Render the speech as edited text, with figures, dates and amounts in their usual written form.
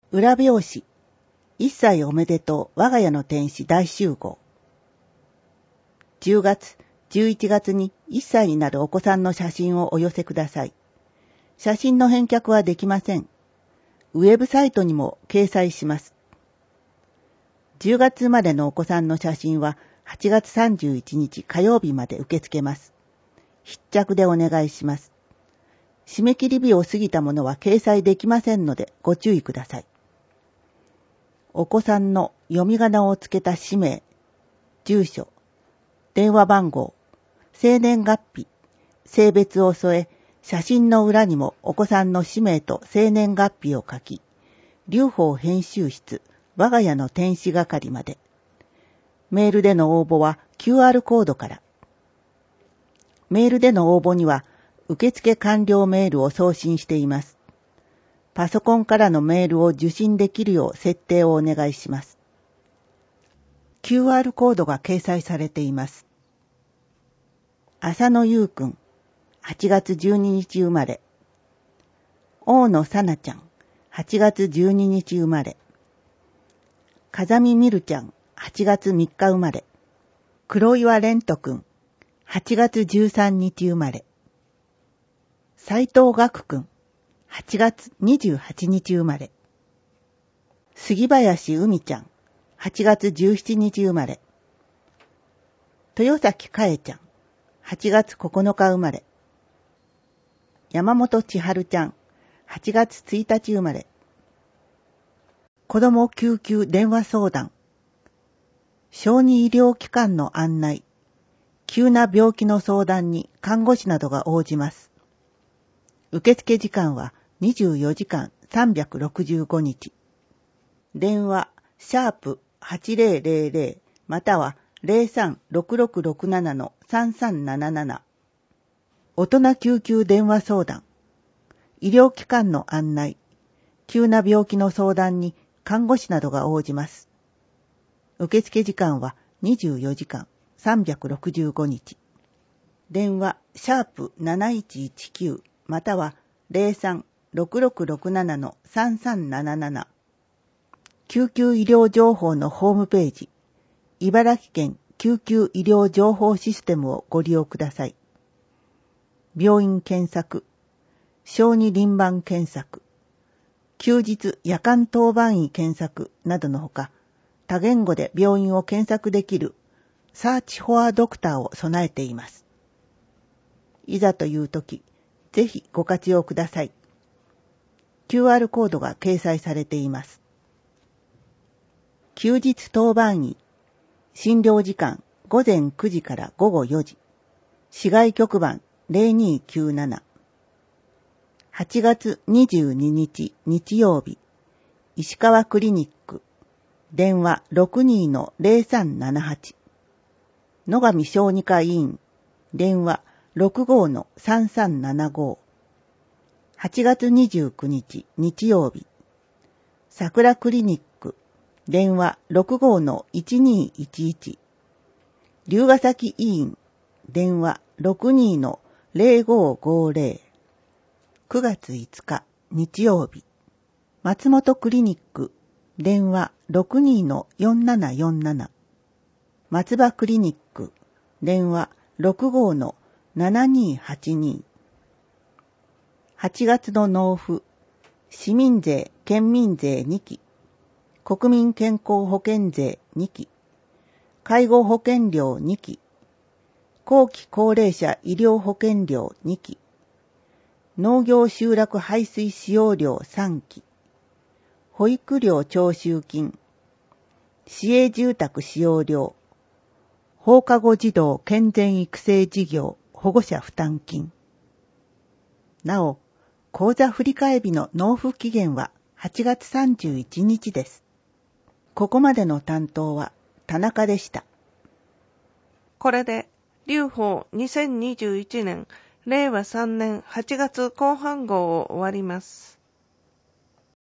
裏表紙、1歳おめでとう我が家の天使大集合。10月、11月に1歳になるお子さんの写真をお寄せください。写真の返却はできません。ウェブサイトにも掲載します。10月生まれのお子さんの写真は8月31日火曜日まで受け付けます。必着でお願いします。締め切り日を過ぎたものは掲載できませんのでご注意ください。お子さんの読み仮名をつけた氏名、住所、電話番号、生年月日、性別を添え、写真の裏にもお子さんの氏名と生年月日を書き、劉邦編集室、我が家の天使係まで。メールでの応募は QR コードから。メールでの応募には、受付完了メールを送信しています。パソコンからのメールを受信できるよう設定をお願いします。QR コードが掲載されています。浅野優くん、8月12日生まれ。大野さなちゃん、8月12日生まれ。風見みるちゃん、8月3日生まれ。黒岩蓮人くん、8月13日生まれ。斉藤岳くん、8月28日生まれ。杉林海ちゃん、8月17日生まれ。豊崎かえちゃん、8月9日生まれ。山本千春ちゃん、8月1日生まれ。子ども救急電話相談。小児医療機関の案内。急な病気の相談に看護師などが応じます。受付時間は24時間365日。電話、#8000または03-6667-3377。大人救急電話相談。医療機関の案内。急な病気の相談に看護師などが応じます。受付時間は24時間365日。電話、#7119または03-6667-3377。救急医療情報のホームページ、茨城県救急医療情報システムをご利用ください。病院検索、小児輪番検索、休日夜間当番医検索などのほか、多言語で病院を検索できるサーチフォアドクターを備えています。いざというとき、ぜひご活用ください。QR コードが掲載されています。休日当番医、診療時間午前9時から午後4時、市外局番0297。8月22日日曜日、石川クリニック、電話 62-0378。野上小児科医院、電話 65-3375。8月29日日曜日、桜クリニック、電話 65-1211。龍ヶ崎医院、電話 62-0550。9月5日日曜日、松本クリニック、電話 62-4747。松葉クリニック、電話 65-7282。8月の納付、市民税、県民税2期、国民健康保険税2期、介護保険料2期、後期高齢者医療保険料2期、農業集落排水使用料3期、保育料徴収金、市営住宅使用料、放課後児童健全育成事業保護者負担金。なお、口座振替日の納付期限は8月31日です。ここまでの担当は田中でした。 これで、劉邦2021年、令和3年8月後半号を終わります。